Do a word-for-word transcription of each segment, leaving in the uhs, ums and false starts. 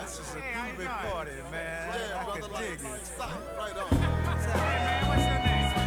This is a groovy party, man. I can dig it. Right on. Hey, man, what's your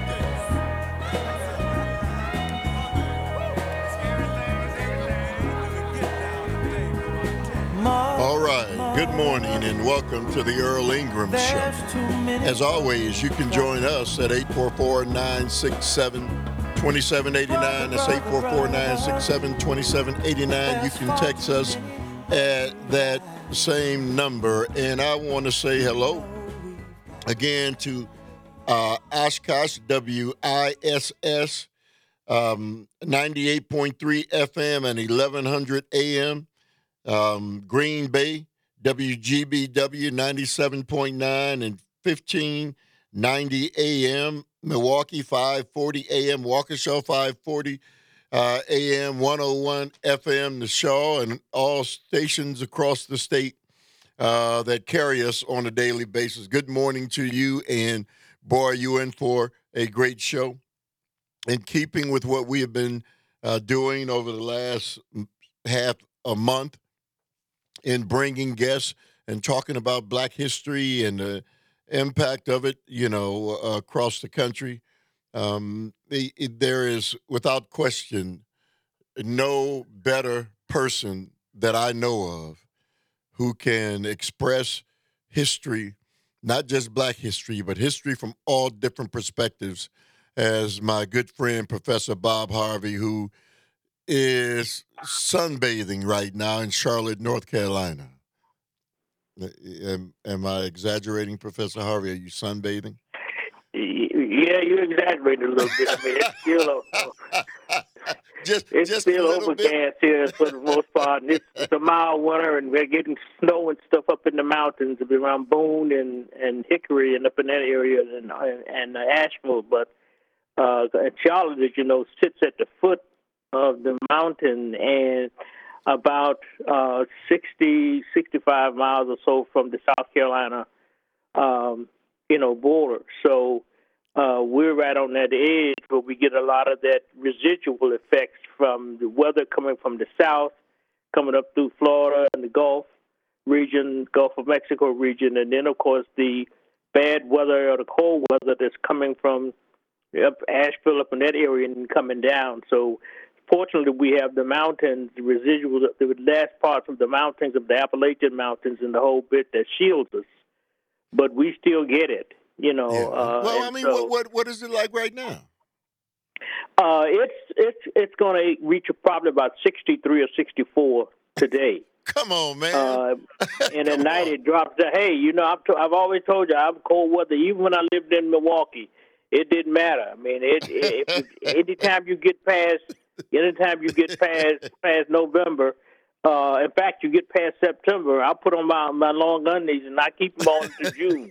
name? All right. Good morning and welcome to the Earl Ingram Show. As always, you can join us at eight four four, nine six seven, two seven eight nine. That's eight four four, nine six seven, two seven eight nine. You can text us at that same number. And I want to say hello again to uh, Oshkosh, W I S S, um, ninety-eight point three F M and eleven hundred A M. Um, Green Bay, W G B W ninety-seven point nine and fifteen ninety A M. Milwaukee, five forty A M. Waukesha, five forty uh, A M. one oh one F M. The Shaw, and all stations across the state uh, that carry us on a daily basis. Good morning to you, and boy, you in for a great show. In keeping with what we have been uh, doing over the last half a month, in bringing guests and talking about Black history and the impact of it, you know, uh, across the country. Um, the, it, there is, without question, no better person that I know of who can express history, not just Black history, but history from all different perspectives, as my good friend, Professor Bob Harvey, who is sunbathing right now in Charlotte, North Carolina. Am, am I exaggerating, Professor Harvey? Are you sunbathing? Yeah, you exaggerated a little bit. I mean, it's still a, just, it's just still a little overcast bit. here for the most part. And it's, it's a mild winter, and we're getting snow and stuff up in the mountains around Boone and, and Hickory and up in that area and and uh, Asheville. But uh, Charlotte, as you know, sits at the foot of the mountain and about uh, sixty, sixty-five miles or so from the South Carolina, um, you know, border. So uh, we're right on that edge, but we get a lot of that residual effects from the weather coming from the south, coming up through Florida and the Gulf region, Gulf of Mexico region, and then, of course, the bad weather or the cold weather that's coming from up Asheville, up in that area, and coming down. So fortunately, we have the mountains, the residual, the last parts of the mountains, of the Appalachian Mountains, and the whole bit that shields us. But we still get it, you know. Yeah. Uh, well, I mean, so, what, what what is it like right now? Uh, it's it's it's going to reach probably about sixty-three or sixty-four today. Come on, man. Uh, and at night on. It drops to, hey, you know, I've, t- I've always told you I'm cold weather. Even when I lived in Milwaukee, it didn't matter. I mean, it, it, it anytime you get past Anytime you get past past November, uh, in fact, you get past September, I'll put on my, my long undies and I keep them on to June.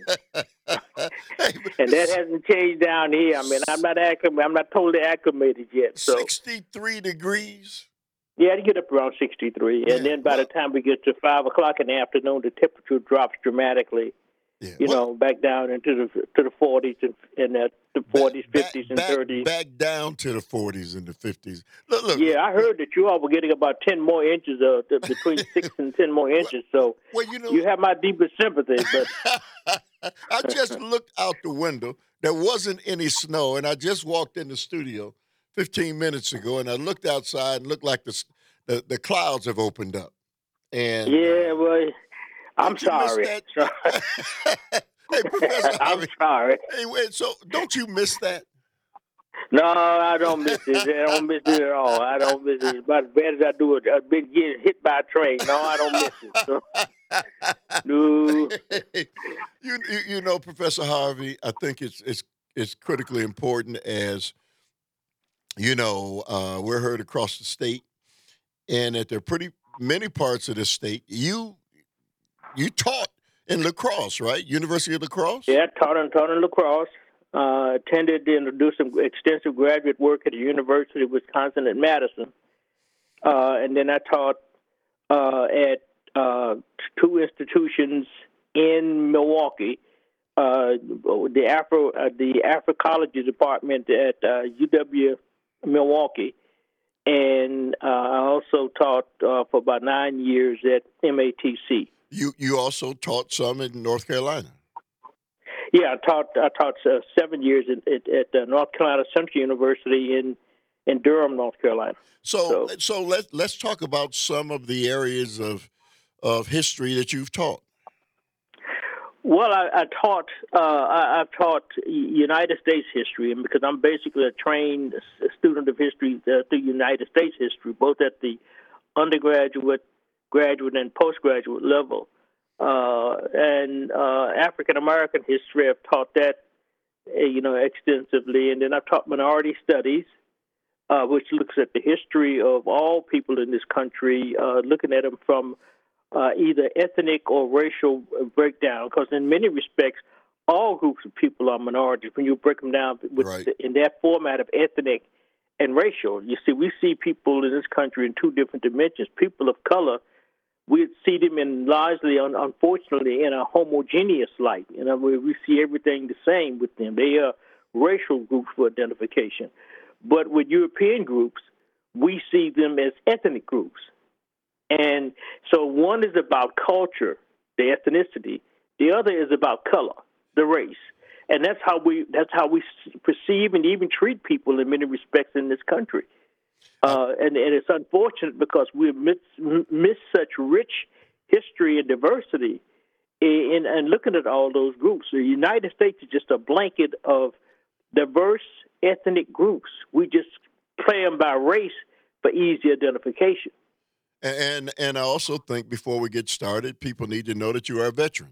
And that hasn't changed down here. I mean, I'm not acclimated, I'm not totally acclimated yet. So sixty-three degrees. Yeah, to get up around sixty-three, yeah. And then by well, the time we get to five o'clock in the afternoon, the temperature drops dramatically. Yeah. You well, know, back down into the to the forties and, and uh, the forties, fifties, and back, thirties. Back down to the forties and the fifties. Look, look, yeah, look, I heard that you all were getting about ten more inches, uh, between six and ten more inches. So well, you know, you have my deepest sympathy. But I just looked out the window. There wasn't any snow, and I just walked in the studio fifteen minutes ago, and I looked outside and looked like the the, the clouds have opened up. And yeah, well. I'm Don't sorry. Hey, Professor I'm Harvey, sorry. Hey, wait, so don't you miss that? No, I don't miss it. I don't miss it at all. I don't miss it. About as bad as I do it, I've been getting hit by a train. No, I don't miss it. So. No. you, you you know, Professor Harvey, I think it's it's it's critically important as you know uh, we're heard across the state, and that there are pretty many parts of the state. You You taught in La Crosse, right? University of La Crosse? Yeah, taught in, taught in La Crosse. Uh, attended and do some extensive graduate work at the University of Wisconsin at Madison. Uh, and then I taught uh, at uh, two institutions in Milwaukee. Uh, the Afro uh, the Afroecology department at uh, U W Milwaukee, and uh, I also taught uh, for about nine years at M A T C. You you also taught some in North Carolina. Yeah, I taught I taught uh, seven years at, at, at uh, North Carolina Central University in in Durham, North Carolina. So So, so let let's talk about some of the areas of of history that you've taught. well, I, I taught uh, I, I've taught United States history, and because I'm basically a trained s- student of history uh, through United States history, both at the undergraduate, graduate, and postgraduate level. Uh, and uh, African American history, I've taught that uh, you know extensively, and then I've taught minority studies, uh, which looks at the history of all people in this country, uh, looking at them from uh, either ethnic or racial breakdown. Because in many respects, all groups of people are minorities when you break them down with Right. in that format of ethnic and racial. You see, we see people in this country in two different dimensions. People of color, we see them in largely, un- unfortunately, in a homogeneous light. You know, where we see everything the same with them. They are racial groups for identification. But with European groups, we see them as ethnic groups. And so one is about culture, the ethnicity. The other is about color, the race. And that's how we that's how we s- perceive and even treat people in many respects in this country. Uh, and, and it's unfortunate because we miss, miss such rich history and diversity in, in looking at all those groups. The United States is just a blanket of diverse ethnic groups. We just play them by race for easy identification. And and I also think before we get started, people need to know that you are a veteran.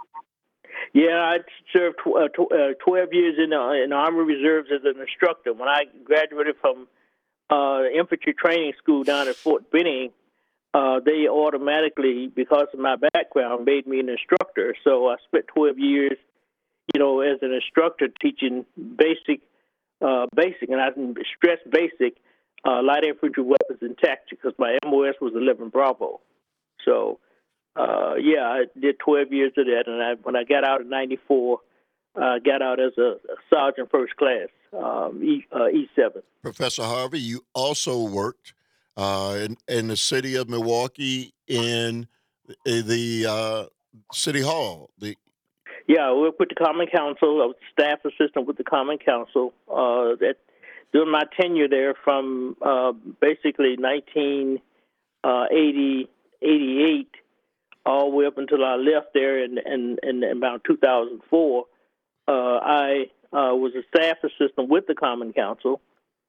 Yeah, I served tw- uh, tw- uh, twelve years in the, in the Army Reserves as an instructor. When I graduated from uh, infantry training school down at Fort Benning, uh, they automatically, because of my background, made me an instructor. So I spent twelve years, you know, as an instructor teaching basic, uh, basic, and I stress basic, uh, light infantry weapons and tactics because my M O S was eleven Bravo. So, uh, yeah, I did twelve years of that, and I, when I got out in ninety-four, I uh, got out as a, a sergeant first class, um, E uh, E seven. Professor Harvey, you also worked uh, in, in the city of Milwaukee in the the, uh, city hall. The Yeah, I worked with the Common Council. I was staff assistant with the Common Council. Uh, that during my tenure there, from uh, basically nineteen eighty, eighty-eight, all the way up until I left there in, in, in about two thousand four, uh, I uh, was a staff assistant with the Common Council,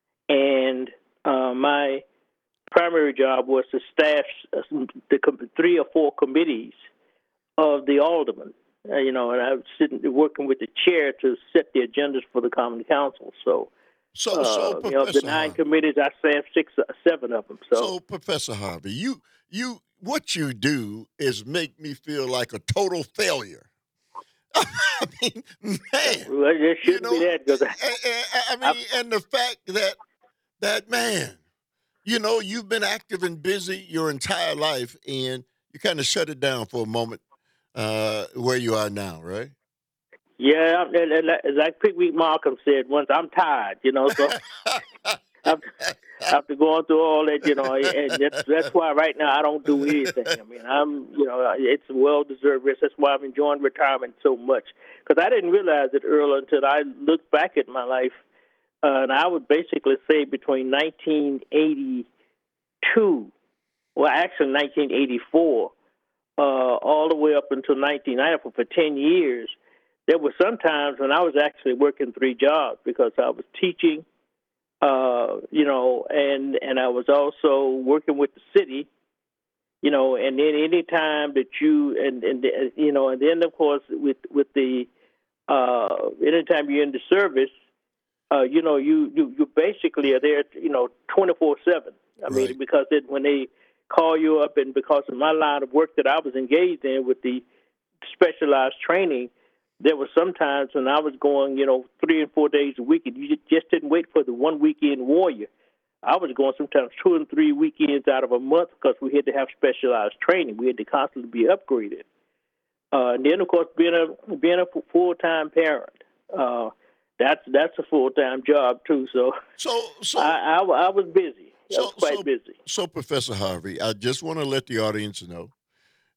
and uh, my primary job was to staff the com- three or four committees of the aldermen. Uh, you know, and I was sitting working with the chair to set the agendas for the Common Council. So, so so uh, you know, the Professor nine Harvey. committees, I staffed six, uh, seven of them. So, So Professor Harvey, you you what you do is make me feel like a total failure. I mean, man, well, it you shouldn't be know, that because I, I, I I, mean, and the fact that that man, you know, you've been active and busy your entire life, and you kind of shut it down for a moment, uh, where you are now, right? yeah, and, and, and like Pigweek Markham said once, I'm tired. You know, so after, after going through all that, you know, and that's that's why right now I don't do anything. I mean, I'm, you know, it's a well-deserved rest. That's why I'm enjoying retirement so much because I didn't realize it early until I looked back at my life. Uh, and I would basically say between nineteen eighty-two, well, actually nineteen eighty-four, uh, all the way up until nineteen ninety-four, for ten years, there were some times when I was actually working three jobs because I was teaching, uh, you know, and, and I was also working with the city, you know, and then any time that you, and, and you know, and then, of course, with, with the, uh, anytime you're in the service, Uh, you know, you, you, you basically are there, you know, twenty-four seven. I mean, Right. because it, when they call you up, and because of my line of work that I was engaged in with the specialized training, there were some times when I was going, you know, three and four days a week, and you ju- just didn't wait for the one weekend warrior. I was going sometimes two and three weekends out of a month because we had to have specialized training. We had to constantly be upgraded. Uh, and then, of course, being a being a full time parent. Uh, That's that's a full time job too. So So so I, I, I was busy. I was so quite so busy. so Professor Harvey, I just want to let the audience know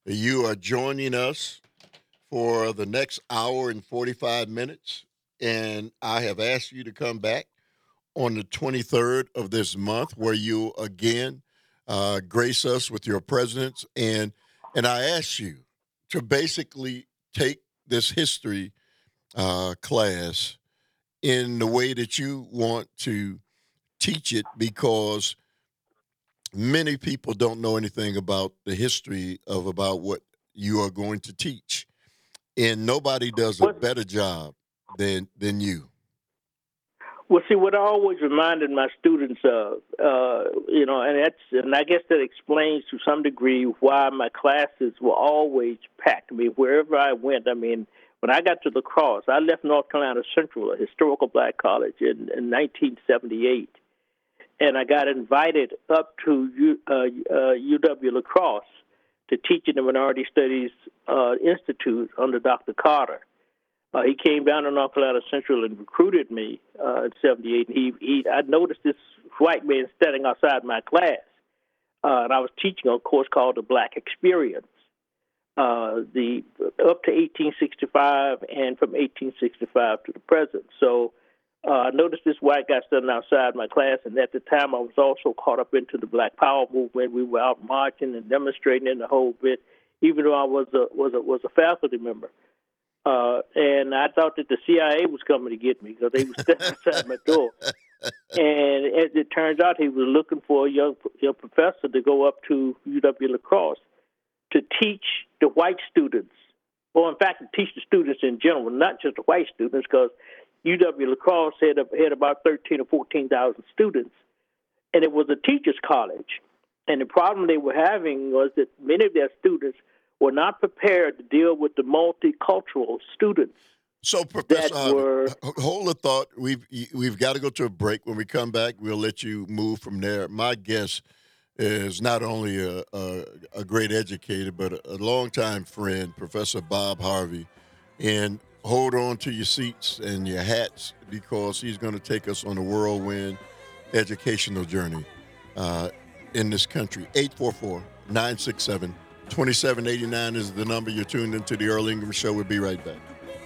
You are joining us for the next hour and forty-five minutes, and I have asked you to come back on the twenty-third of this month, where you again uh, grace us with your presence, and and I ask you to basically take this history uh, class in the way that you want to teach it, because many people don't know anything about the history of about what you are going to teach, and nobody does a What? better job than than you. Well, see, what I always reminded my students of, uh, you know, and that's, and I guess that explains to some degree why my classes were always packed. I mean, wherever I went, I mean, when I got to La Crosse, I left North Carolina Central, a historical black college, in, in nineteen seventy-eight, and I got invited up to U, uh, uh, U W La Crosse to teach in the Minority Studies uh, Institute under Doctor Carter. Uh, he came down to North Carolina Central and recruited me uh, in seventy-eight. And he, he, I noticed this white man standing outside my class, uh, and I was teaching a course called the Black Experience, uh, the up to eighteen sixty-five and from eighteen sixty-five to the present. So uh, I noticed this white guy standing outside my class, and at the time I was also caught up into the Black Power movement. We were out marching and demonstrating in the whole bit, even though I was a was a was a faculty member. Uh, and I thought that the C I A was coming to get me because they were standing outside my door. And as it turns out, he was looking for a young, young professor to go up to U W La Crosse to teach the white students, or in fact, to teach the students in general, not just the white students, because U W La Crosse had, had about thirteen or fourteen thousand students, and it was a teachers' college. And the problem they were having was that many of their students were not prepared to deal with the multicultural students. So, Professor that were, Harvey, hold the thought. We've we've got to go to a break. When we come back, we'll let you move from there. My guest is not only a, a, a great educator, but a, a longtime friend, Professor Bob Harvey. And hold on to your seats and your hats, because he's going to take us on a whirlwind educational journey uh, in this country. eight four four, nine six seven, two seven eight nine is the number. You're tuned into the Earl Ingram Show. We'll be right back.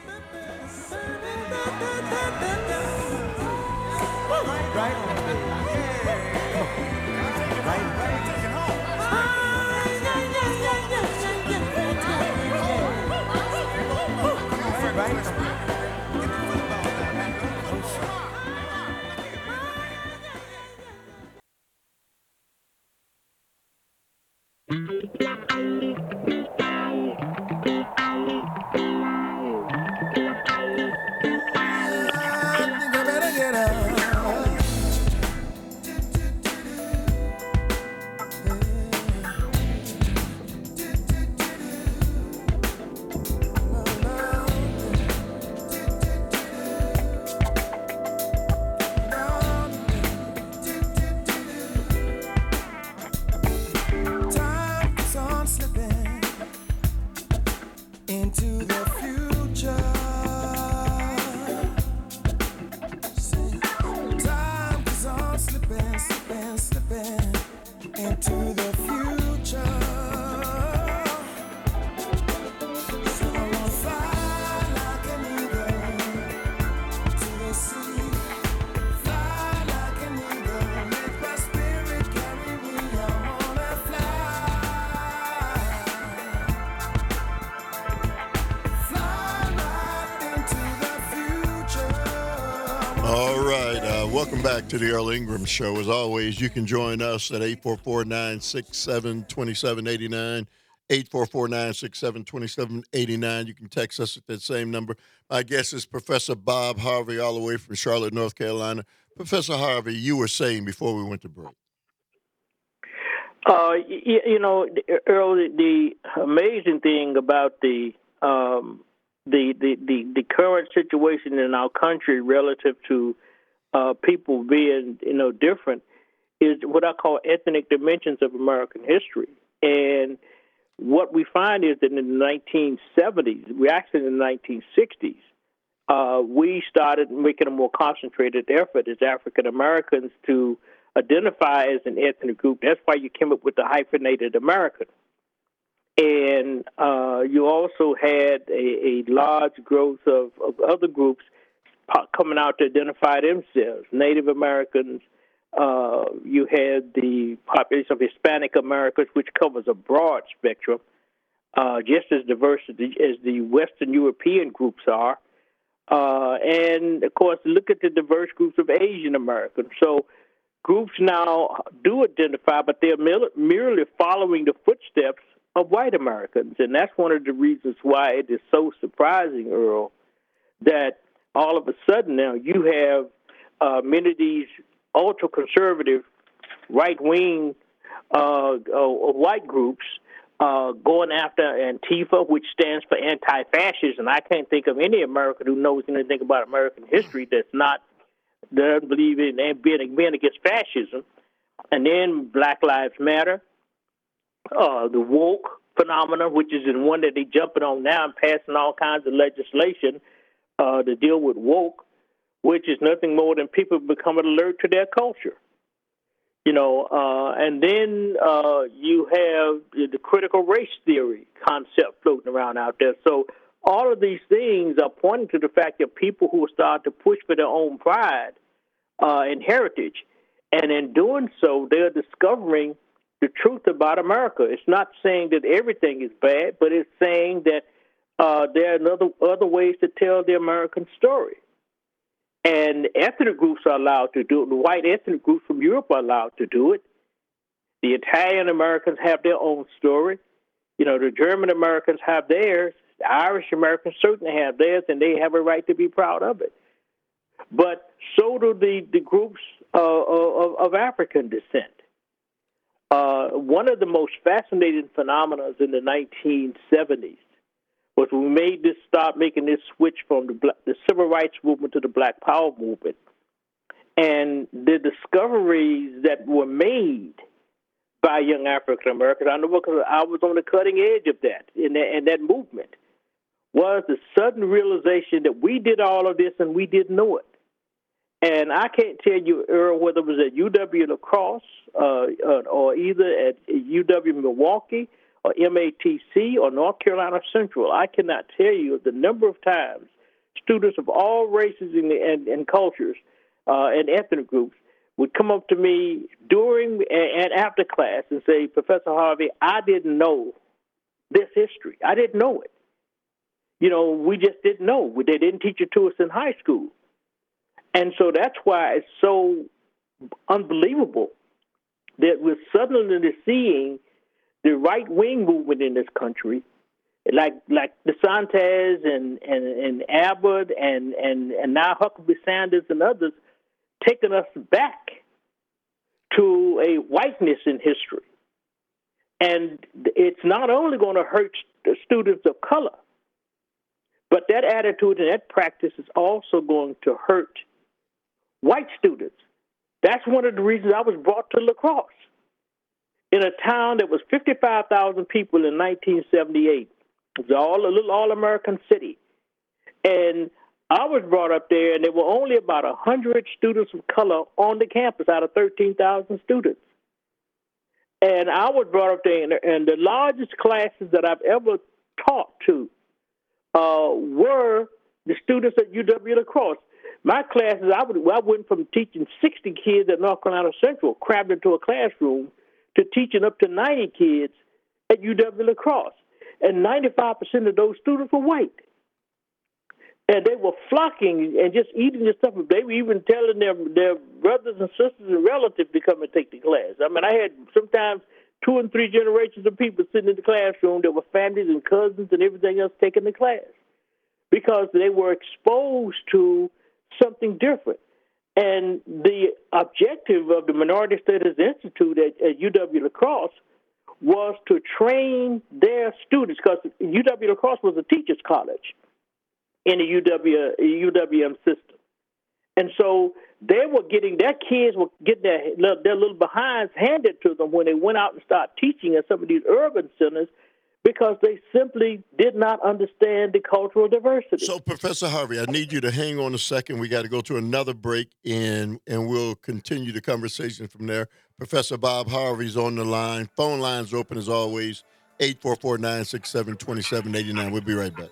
Welcome back to the Earl Ingram Show. As always, you can join us at eight four four, nine six seven, two seven eight nine, eight four four, nine six seven, two seven eight nine. You can text us at that same number. My guest is Professor Bob Harvey, all the way from Charlotte, North Carolina. Professor Harvey, you were saying before we went to break. Uh, you, you know, Earl, the amazing thing about the, um, the, the, the, the current situation in our country relative to Uh, people being, you know, different is what I call ethnic dimensions of American history. And what we find is that in the nineteen seventies, we actually in the nineteen sixties, uh, we started making a more concentrated effort as African Americans to identify as an ethnic group. That's why you came up with the hyphenated American. And uh, you also had a, a large growth of, of other groups coming out to identify themselves. Native Americans, uh, you had the population of Hispanic Americans, which covers a broad spectrum, uh, just as diverse as the, as the Western European groups are. Uh, and, of course, look at the diverse groups of Asian Americans. So groups now do identify, but they're merely following the footsteps of white Americans. And that's one of the reasons why it is so surprising, Earl, that all of a sudden now you have uh, many of these ultra-conservative right-wing uh, uh, white groups uh, going after Antifa, which stands for anti-fascist. And I can't think of any American who knows anything about American history that's not doesn't believe in being, being against fascism. And then Black Lives Matter, uh, the woke phenomenon, which is the one that they're jumping on now and passing all kinds of legislation uh, to deal with woke, which is nothing more than people becoming alert to their culture. You know, uh, and then uh, you have the critical race theory concept floating around out there. So all of these things are pointing to the fact that people who start to push for their own pride uh, and heritage, and in doing so, they're discovering the truth about America. It's not saying that everything is bad, but it's saying that uh, there are other, other ways to tell the American story. And ethnic groups are allowed to do it. The white ethnic groups from Europe are allowed to do it. The Italian Americans have their own story. You know, the German Americans have theirs. The Irish Americans certainly have theirs, and they have a right to be proud of it. But so do the, the groups uh, of, of African descent. Uh, one of the most fascinating phenomena in the nineteen seventies was we made this start making this switch from the, black, the civil rights movement to the Black Power movement. And the discoveries that were made by young African Americans, I know because I was on the cutting edge of that in that, in that movement, was the sudden realization that we did all of this and we didn't know it. And I can't tell you, Earl, whether it was at U W La Crosse uh, uh, or either at U W Milwaukee or M A T C or North Carolina Central. I cannot tell you the number of times students of all races and, and, and cultures uh, and ethnic groups would come up to me during and after class and say, Professor Harvey, I didn't know this history. I didn't know it. You know, we just didn't know. They didn't teach it to us in high school. And so that's why it's so unbelievable that we're suddenly seeing the right-wing movement in this country, like like DeSantis and, and, and Abbott and, and, and now Huckabee Sanders and others, taking us back to a whiteness in history. And it's not only going to hurt the students of color, but that attitude and that practice is also going to hurt white students. That's one of the reasons I was brought to La Crosse, in a town that was fifty-five thousand people in nineteen seventy-eight. It was all a little all-American city. And I was brought up there, and there were only about one hundred students of color on the campus out of thirteen thousand students. And I was brought up there, and, and the largest classes that I've ever taught to uh, were the students at U W La Crosse. My classes, I, would, I went from teaching sixty kids at North Carolina Central, crammed into a classroom, to teaching up to ninety kids at U W La Crosse. And ninety-five percent of those students were white. And they were flocking and just eating the stuff. They were even telling their, their brothers and sisters and relatives to come and take the class. I mean, I had sometimes two and three generations of people sitting in the classroom that were families and cousins and everything else taking the class, because they were exposed to something different. And the objective of the Minority Studies Institute at, at U W La Crosse was to train their students, because U W La Crosse was a teacher's college in the U W, U W M system. And so they were getting, their kids were getting their, their little behinds handed to them when they went out and started teaching at some of these urban centers, because they simply did not understand the cultural diversity. So, Professor Harvey, I need you to hang on a second. We got to go to another break, and and we'll continue the conversation from there. Professor Bob Harvey's on the line. Phone lines open as always, eight four four, nine six seven, two seven eight nine. We'll be right back.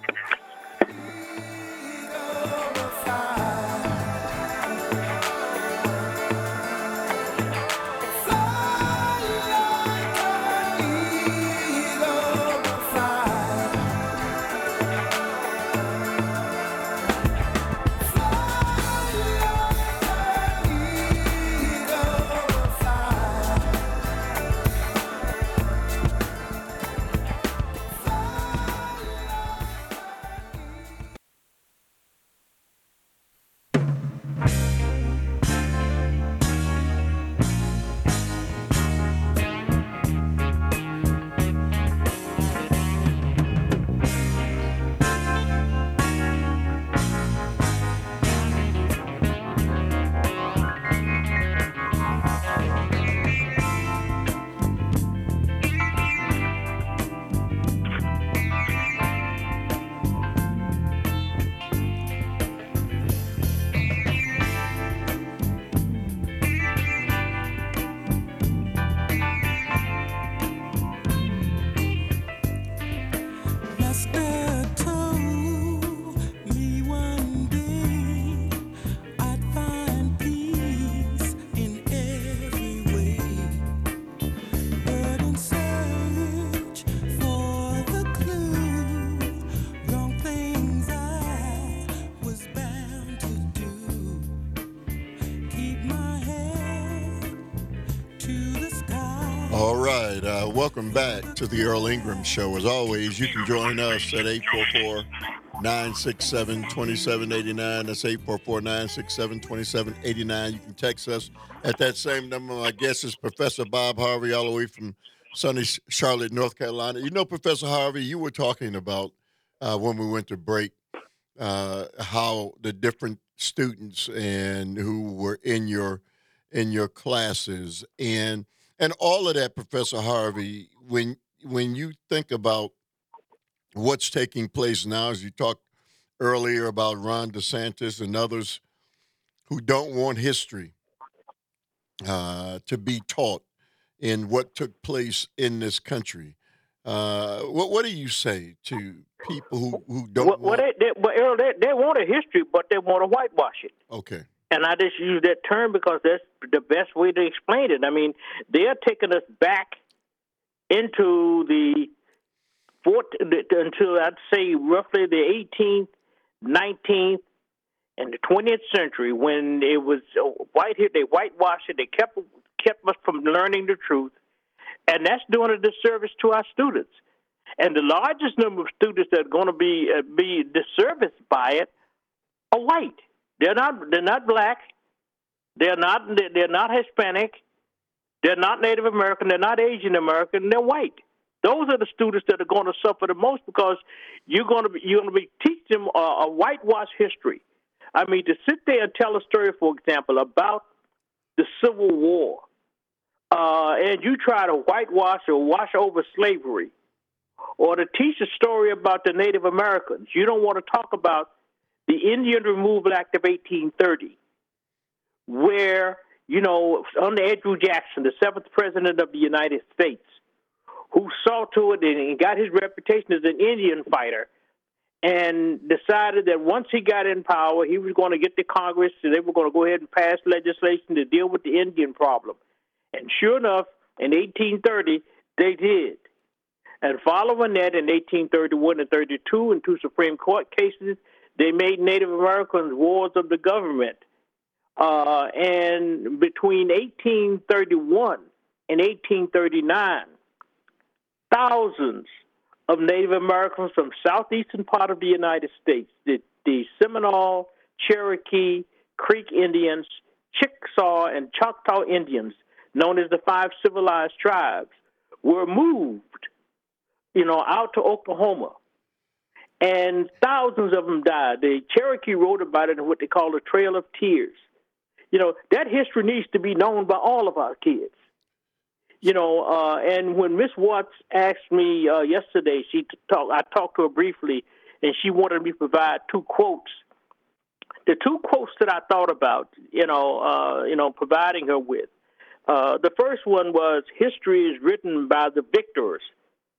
All right, uh, welcome back to the Earl Ingram Show. As always, you can join us at eight four four, nine six seven, two seven eight nine. That's eight four four, nine six seven, two seven eight nine. You can text us at that same number. My guest is Professor Bob Harvey, all the way from sunny Charlotte, North Carolina. You know, Professor Harvey, you were talking about uh, when we went to break uh, how the different students and who were in your in your classes and And all of that, Professor Harvey, when when you think about what's taking place now, as you talked earlier about Ron DeSantis and others who don't want history uh, to be taught in what took place in this country, uh, what what do you say to people who, who don't well, want... Well, they, they, well, Earl, they, they want a history, but they want to whitewash it. Okay. And I just use that term because that's the best way to explain it. I mean, they're taking us back into the fourth, until I'd say roughly the eighteenth, nineteenth, and the twentieth century when it was white here. They whitewashed it. They kept kept us from learning the truth, and that's doing a disservice to our students. And the largest number of students that are going to be uh, be disserviced by it are white. They're not. They're not black. They're not. They're not Hispanic. They're not Native American. They're not Asian American. They're white. Those are the students that are going to suffer the most because you're going to be. You're going to be teach them a, a whitewash history. I mean, to sit there and tell a story, for example, about the Civil War, uh, and you try to whitewash or wash over slavery, or to teach a story about the Native Americans. You don't want to talk about the Indian Removal Act of eighteen thirty, where, you know, under Andrew Jackson, the seventh president of the United States, who saw to it and got his reputation as an Indian fighter, and decided that once he got in power, he was going to get to Congress, and they were going to go ahead and pass legislation to deal with the Indian problem. And sure enough, in eighteen thirty, they did. And following that, in eighteen thirty-one and thirty-two, in two Supreme Court cases, they made Native Americans wards of the government. Uh, and between eighteen thirty-one and eighteen thirty-nine, thousands of Native Americans from southeastern part of the United States, the, the Seminole, Cherokee, Creek Indians, Chickasaw, and Choctaw Indians, known as the Five Civilized Tribes, were moved, you know, out to Oklahoma. And thousands of them died. The Cherokee wrote about it in what they call the Trail of Tears. You know, that history needs to be known by all of our kids. You know, uh, and when Miss Watts asked me uh, yesterday, she talk, I talked to her briefly, and she wanted me to provide two quotes. The two quotes that I thought about, you know, uh, you know, providing her with. Uh, the first one was, "History is written by the victors,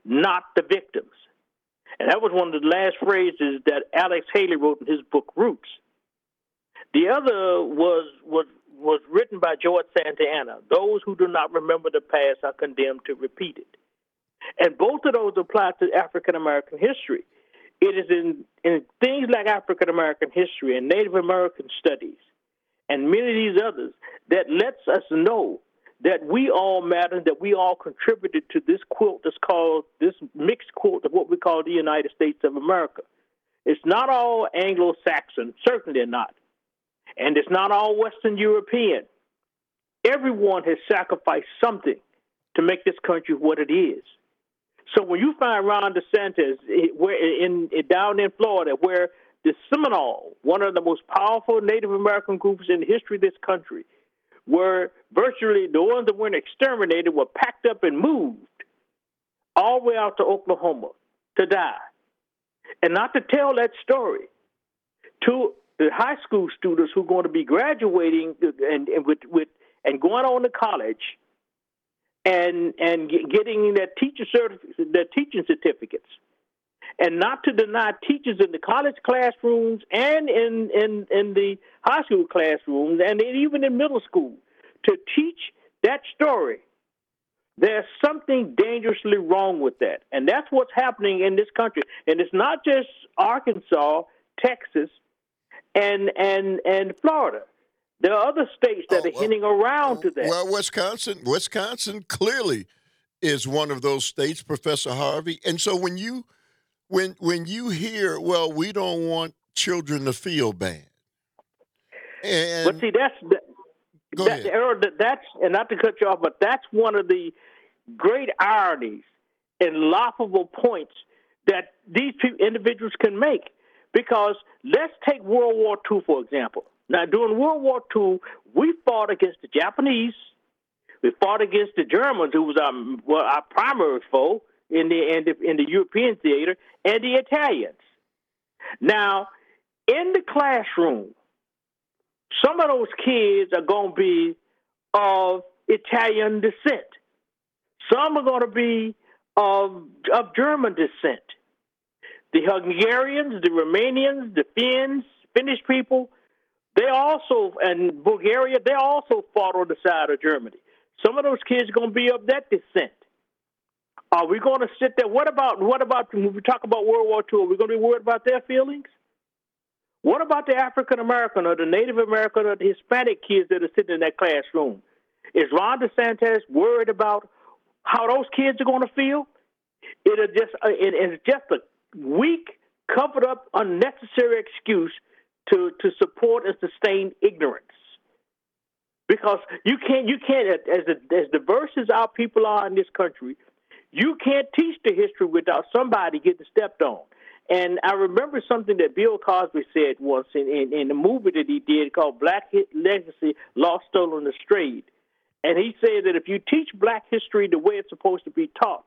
not the victims. And that was one of the last phrases that Alex Haley wrote in his book, Roots. The other was was was written by George Santayana. Those who do not remember the past are condemned to repeat it. And both of those apply to African American history. It is in, in things like African American history and Native American studies and many of these others that lets us know that we all matter, that we all contributed to this quilt that's called, this mixed quilt of what we call the United States of America. It's not all Anglo-Saxon, certainly not. And it's not all Western European. Everyone has sacrificed something to make this country what it is. So when you find Ron DeSantis where in, in down in Florida, where the Seminole, one of the most powerful Native American groups in the history of this country, where virtually the ones that weren't exterminated were packed up and moved all the way out to Oklahoma to die. And not to tell that story to the high school students who are going to be graduating and, and with, with and going on to college and and getting their teacher certif- their teaching certificates, and not to deny teachers in the college classrooms and in, in, in the high school classrooms and even in middle school to teach that story. There's something dangerously wrong with that, and that's what's happening in this country. And it's not just Arkansas, Texas, and and and Florida. There are other states that oh, are hinting around to that. Well, Wisconsin, Wisconsin clearly is one of those states, Professor Harvey. And so when you when when you hear, well, we don't want children to feel bad. And but see, that's go that, ahead. that's and not to cut you off, but that's one of the great ironies and laughable points that these people, individuals can make. Because let's take World War Two, for example. Now, during World War Two, we fought against the Japanese. We fought against the Germans, who was our, well, our primary foe in the, in the in the European theater, and the Italians. Now, in the classroom, some of those kids are going to be of Italian descent. Some are going to be of, of German descent. The Hungarians, the Romanians, the Finns, Finnish people, they also, and Bulgaria, they also fought on the side of Germany. Some of those kids are going to be of that descent. Are we going to sit there? What about, what about when we talk about World War Two? Are we going to be worried about their feelings? What about the African American or the Native American or the Hispanic kids that are sitting in that classroom? Is Ron DeSantis worried about how those kids are going to feel? It is just, it is just a weak, covered up, unnecessary excuse to, to support and sustain ignorance. Because you can't, you can't, as, as diverse as our people are in this country, you can't teach the history without somebody getting stepped on. And I remember something that Bill Cosby said once in, in, in the movie that he did called Black Legacy, Lost, Stolen, and Strayed. And he said that if you teach black history the way it's supposed to be taught,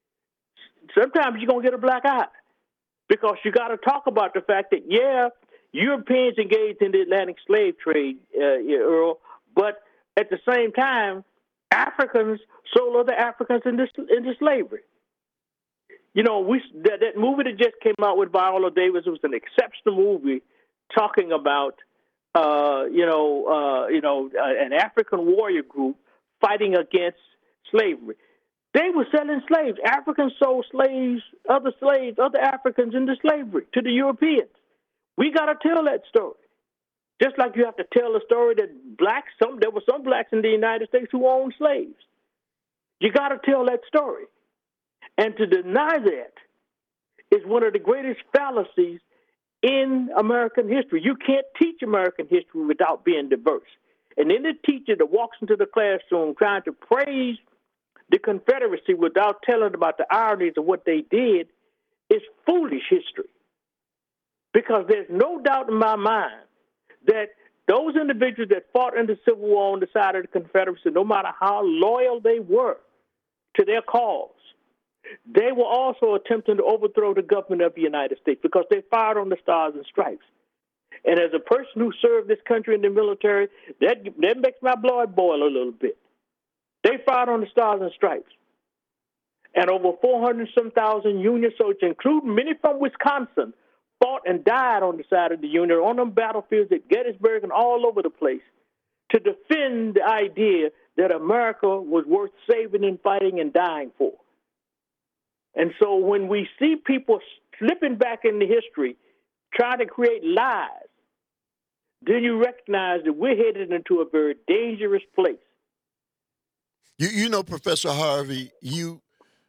sometimes you're going to get a black eye. Because you got to talk about the fact that, yeah, Europeans engaged in the Atlantic slave trade, uh, Earl, but at the same time, Africans sold other Africans into, into slavery. You know, we that, that movie that just came out with Viola Davis was an exceptional movie talking about, uh, you know, uh, you know, uh, an African warrior group fighting against slavery. They were selling slaves. Africans sold slaves, other slaves, other Africans into slavery to the Europeans. We got to tell that story. Just like you have to tell the story that blacks, some there were some blacks in the United States who owned slaves. You got to tell that story. And to deny that is one of the greatest fallacies in American history. You can't teach American history without being diverse. And then the teacher that walks into the classroom trying to praise the Confederacy without telling about the ironies of what they did is foolish history. Because there's no doubt in my mind that those individuals that fought in the Civil War on the side of the Confederacy, no matter how loyal they were to their cause, they were also attempting to overthrow the government of the United States because they fired on the Stars and Stripes. And as a person who served this country in the military, that, that makes my blood boil a little bit. They fired on the Stars and Stripes. And over four hundred some thousand Union soldiers, including many from Wisconsin, fought and died on the side of the Union, on them battlefields at Gettysburg and all over the place, to defend the idea that America was worth saving and fighting and dying for. And so when we see people slipping back into history, trying to create lies, then you recognize that we're headed into a very dangerous place. You, you know, Professor Harvey, you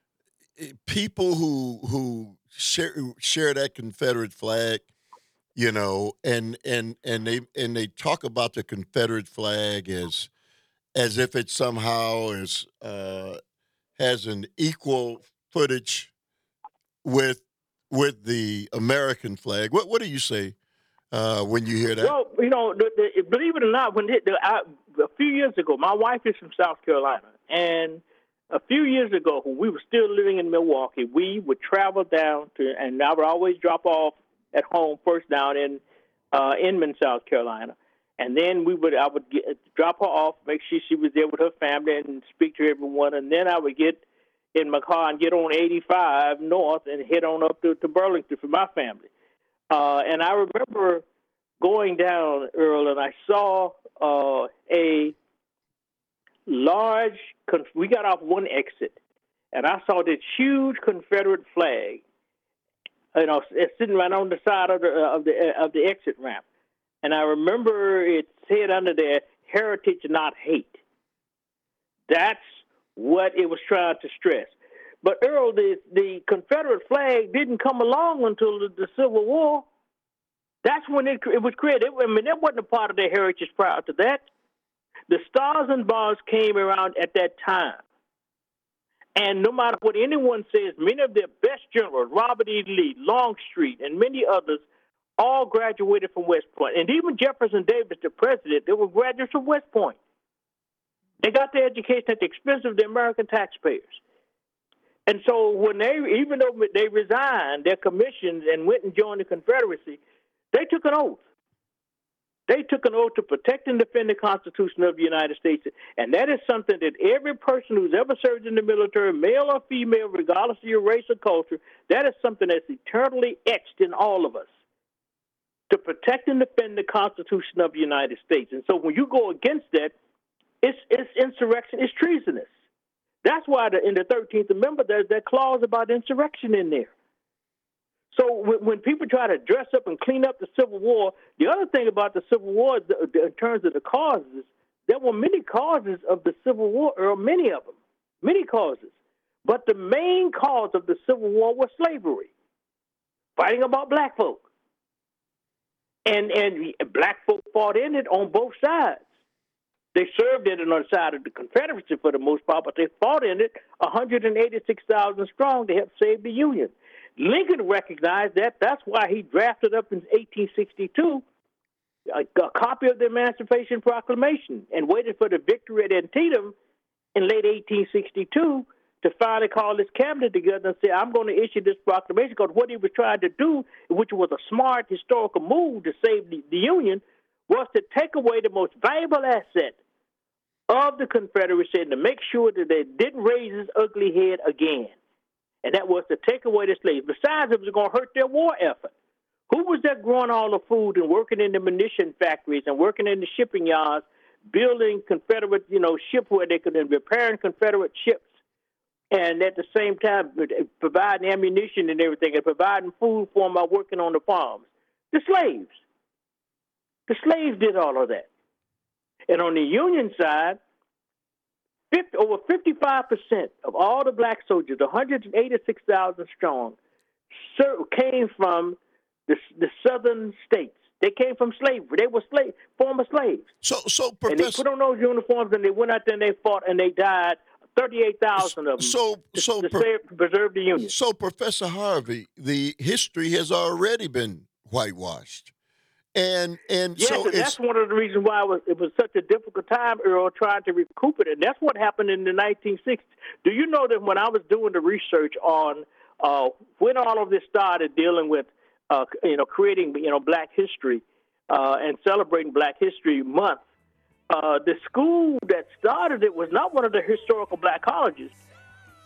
people who who share share that Confederate flag, you know, and and and they and they talk about the Confederate flag as as if it somehow is uh, has an equal footage with with the American flag. What what do you say uh, when you hear that? Well, you know, the, the, believe it or not, when it, the, I, a few years ago, my wife is from South Carolina, and a few years ago, when we were still living in Milwaukee, we would travel down to, and I would always drop off at home first down in uh, Inman, South Carolina. And then we would, I would get, drop her off, make sure she was there with her family and speak to everyone. And then I would get in my car and get on eighty-five north and head on up to, to Burlington for my family. Uh, and I remember going down, Earl, and I saw uh, a large, we got off one exit, and I saw this huge Confederate flag, you know, sitting right on the side of the of the of the exit ramp. And I remember it said under there, "Heritage, not hate." That's what it was trying to stress. But Earl, the the Confederate flag didn't come along until the, the Civil War. That's when it it was created. I mean, that wasn't a part of their heritage prior to that. The Stars and Bars came around at that time. And no matter what anyone says, many of their best generals, Robert E. Lee, Longstreet, and many others, all graduated from West Point. And even Jefferson Davis, the president, they were graduates from West Point. They got their education at the expense of the American taxpayers. And so when they, even though they resigned their commissions and went and joined the Confederacy, they took an oath. They took an oath to protect and defend the Constitution of the United States. And that is something that every person who's ever served in the military, male or female, regardless of your race or culture, that is something that's eternally etched in all of us, to protect and defend the Constitution of the United States. And so when you go against that, it's, it's insurrection, it's treasonous. That's why the, in the thirteenth Amendment, there's that clause about insurrection in there. So when, when people try to dress up and clean up the Civil War, the other thing about the Civil War, the, the, in terms of the causes, there were many causes of the Civil War, or many of them, many causes. But the main cause of the Civil War was slavery, fighting about black folk. And, and black folk fought in it on both sides. They served in it on the side of the Confederacy for the most part, but they fought in it one hundred eighty-six thousand strong to help save the Union. Lincoln recognized that. That's why he drafted up in eighteen sixty-two a, a copy of the Emancipation Proclamation and waited for the victory at Antietam in late eighteen sixty-two to finally call his cabinet together and say, I'm going to issue this proclamation, because what he was trying to do, which was a smart historical move to save the, the Union, was to take away the most valuable asset of the Confederacy and to make sure that they didn't raise its ugly head again. And that was to take away the slaves. Besides, it was going to hurt their war effort. Who was there growing all the food and working in the munition factories and working in the shipping yards, building Confederate, you know, ships where they could, and repairing Confederate ships, and at the same time providing ammunition and everything, and providing food for them by working on the farms? The slaves. The slaves did all of that. And on the Union side, fifty, over fifty-five percent of all the black soldiers, one hundred eighty-six thousand strong, came from the, the southern states. They came from slavery. They were slave, former slaves. So, so Professor, and they put on those uniforms and they went out there and they fought and they died. thirty-eight thousand of them so, to, so to per, save, preserve the Union. So, Professor Harvey, the history has already been whitewashed. And and yes, so and it's, that's one of the reasons why it was, it was such a difficult time, Earl, trying to recoup it. And that's what happened in the nineteen sixties. Do you know that when I was doing the research on uh, when all of this started, dealing with uh, you know creating you know Black history uh, and celebrating Black History Month, uh, the school that started it was not one of the historical Black colleges.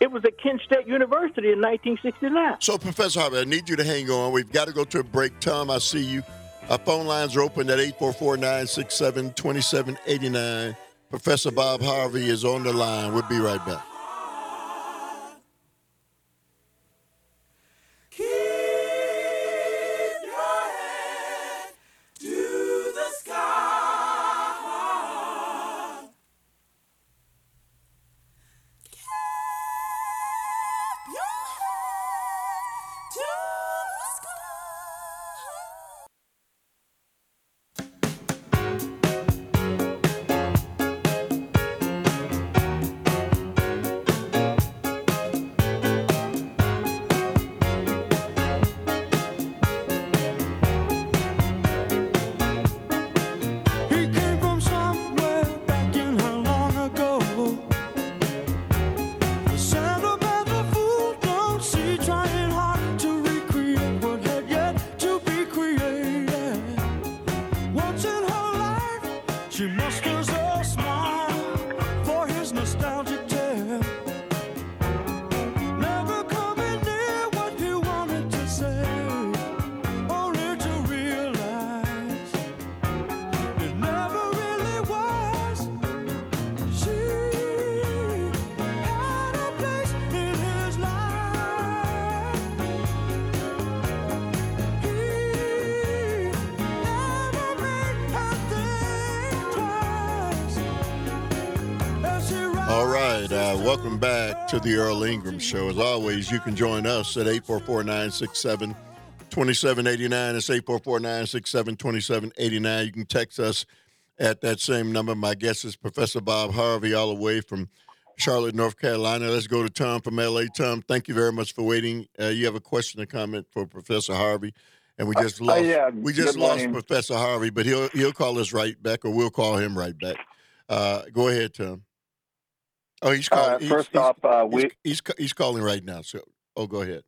It was at Kent State University in nineteen sixty-nine. So, Professor Harvey, I need you to hang on. We've got to go to a break. Tom, I see you. Our phone lines are open at eight four four, nine six seven, two seven eight nine. Professor Bob Harvey is on the line. We'll be right back. All right, uh, welcome back to the Earl Ingram Show. As always, you can join us at eight four four, nine six seven, two seven eight nine. It's eight four four, nine six seven, two seven eight nine. You can text us at that same number. My guest is Professor Bob Harvey, all the way from Charlotte, North Carolina. Let's go to Tom from L A. Tom, thank you very much for waiting. Uh, you have a question or comment for Professor Harvey? And we just lost, uh, yeah. we just lost Professor Harvey, but he'll he'll call us right back, or we'll call him right back. Uh, go ahead, Tom. Oh, he's calling. Uh, he's, first he's, off, uh, he's, we he's he's calling right now. So, oh, go ahead.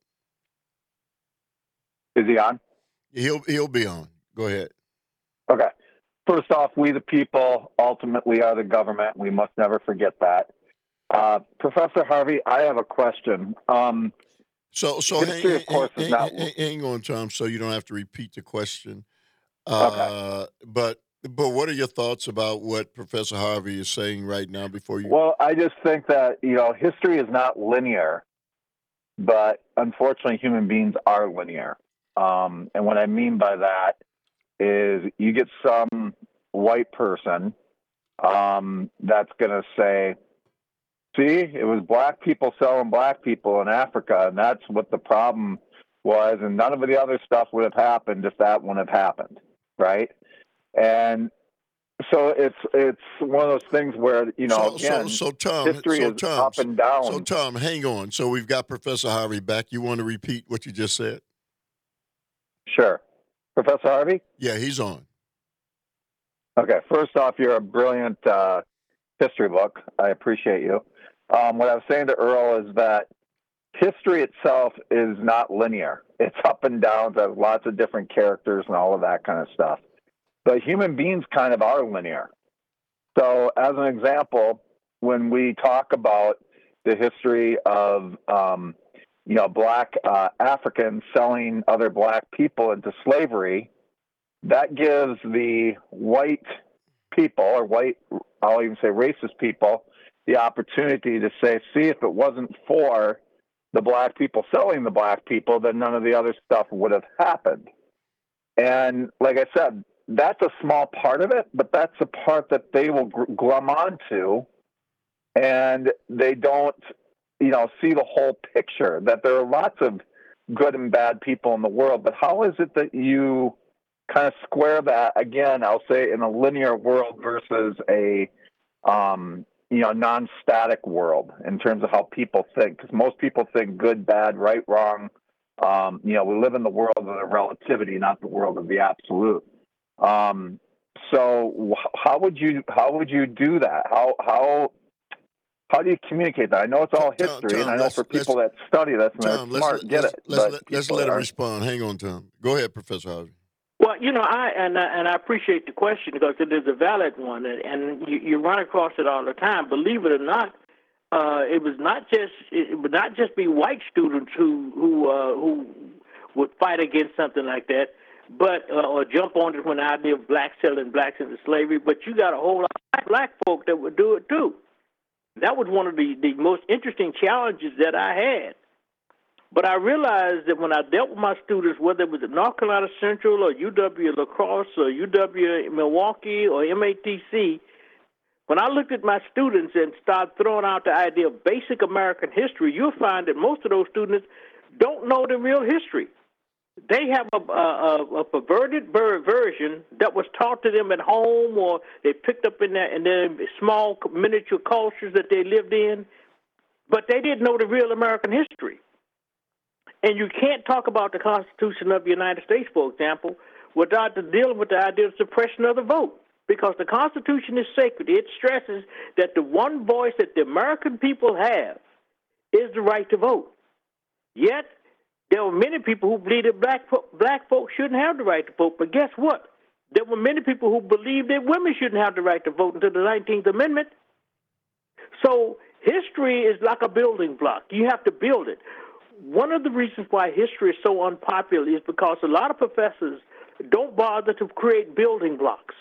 Is he on? He'll he'll be on. Go ahead. Okay. First off, we the people ultimately are the government. We must never forget that. Uh, Professor Harvey, I have a question. Um, so, so history, hang, of course, hang, is not. Hang, hang on, Tom, so you don't have to repeat the question. Uh, okay. But. But what are your thoughts about what Professor Harvey is saying right now before you? Well, I just think that, you know, history is not linear, but unfortunately human beings are linear. Um, and what I mean by that is you get some white person um, that's going to say, see, it was black people selling black people in Africa, and that's what the problem was, and none of the other stuff would have happened if that wouldn't have happened, right? And so it's it's one of those things where, you know, so, again, so, so Tom, history so is Tom, up and down. So, Tom, hang on. So we've got Professor Harvey back. You want to repeat what you just said? Sure. Professor Harvey? Yeah, he's on. Okay. First off, you're a brilliant uh, history book. I appreciate you. Um, what I was saying to Earl is that history itself is not linear. It's up and down. There's lots of different characters and all of that kind of stuff. But human beings kind of are linear. So as an example, when we talk about the history of, um, you know, black uh, Africans selling other black people into slavery, that gives the white people, or white, I'll even say racist people, the opportunity to say, see, if it wasn't for the black people selling the black people, then none of the other stuff would have happened. And like I said, that's a small part of it, but that's a part that they will glom onto, and they don't, you know, see the whole picture, that there are lots of good and bad people in the world. But how is it that you kind of square that, again, I'll say, in a linear world versus a, um, you know, non-static world in terms of how people think? Because most people think good, bad, right, wrong. Um, you know, we live in the world of the relativity, not the world of the absolute. Um, so how would you, how would you do that? How, how, how do you communicate that? I know it's all history, Tom, Tom, and I know for people that study this and Tom, they're smart, let's, get let's, it. Let's, but let, let's let him respond. Hang on, Tom. Go ahead, Professor Harvey. Well, you know, I and I, and I appreciate the question because it is a valid one, and, and you, you run across it all the time. Believe it or not, uh, it was not just it would not just be white students who who uh, who would fight against something like that, but uh, or jump on it when the idea of blacks selling blacks into slavery. But you got a whole lot of black folk that would do it too. That was one of the, the most interesting challenges that I had. But I realized that when I dealt with my students, whether it was at North Carolina Central or U W La Crosse or U W Milwaukee or M A T C, when I looked at my students and started throwing out the idea of basic American history, you'll find that most of those students don't know the real history. They have a, a, a perverted version that was taught to them at home, or they picked up in their, in their small miniature cultures that they lived in, but they didn't know the real American history. And you can't talk about the Constitution of the United States, for example, without dealing with the idea of suppression of the vote, because the Constitution is sacred. It stresses that the one voice that the American people have is the right to vote. Yet, there were many people who believed that black, black folks shouldn't have the right to vote. But guess what? There were many people who believed that women shouldn't have the right to vote until the nineteenth Amendment. So history is like a building block. You have to build it. One of the reasons why history is so unpopular is because a lot of professors don't bother to create building blocks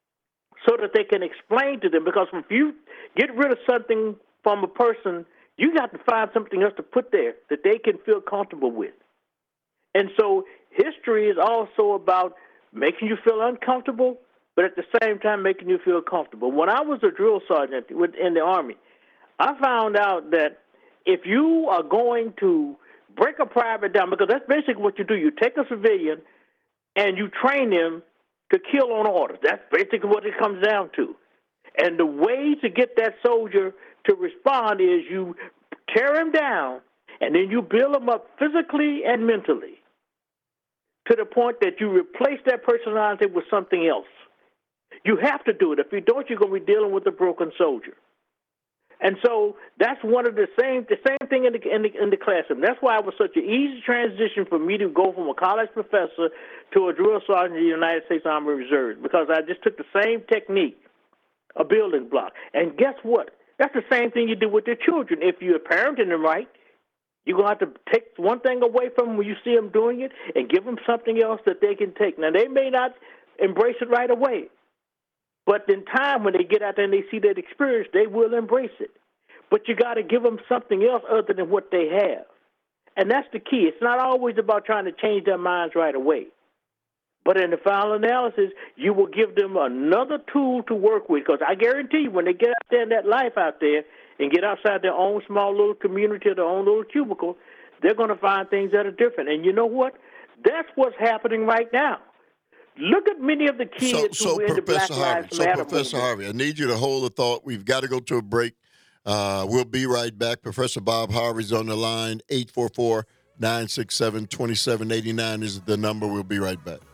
so that they can explain to them. Because if you get rid of something from a person, you got to find something else to put there that they can feel comfortable with. And so history is also about making you feel uncomfortable, but at the same time making you feel comfortable. When I was a drill sergeant in the Army, I found out that if you are going to break a private down, because that's basically what you do, you take a civilian and you train them to kill on orders. That's basically what it comes down to. And the way to get that soldier to respond is you tear him down and then you build him up physically and mentally to the point that you replace that personality with something else. You have to do it. If you don't, you're going to be dealing with a broken soldier. And so that's one of the same the same thing in the, in the in the classroom. That's why it was such an easy transition for me to go from a college professor to a drill sergeant in the United States Army Reserve, because I just took the same technique, a building block. And guess what? That's the same thing you do with your children. If you're parenting them right, you're going to have to take one thing away from them when you see them doing it and give them something else that they can take. Now, they may not embrace it right away, but in time, when they get out there and they see that experience, they will embrace it. But you got to give them something else other than what they have. And that's the key. It's not always about trying to change their minds right away. But in the final analysis, you will give them another tool to work with, because I guarantee you, when they get out there in that life out there and get outside their own small little community, their own little cubicle, they're going to find things that are different. And you know what? That's what's happening right now. Look at many of the kids so, so who are in the Black Professor Harvey, Lives so Matter Professor movement. Harvey, I need you to hold the thought. We've got to go to a break. Uh, we'll be right back. Professor Bob Harvey's on the line. eight four four, nine six seven, two seven eight nine is the number. We'll be right back.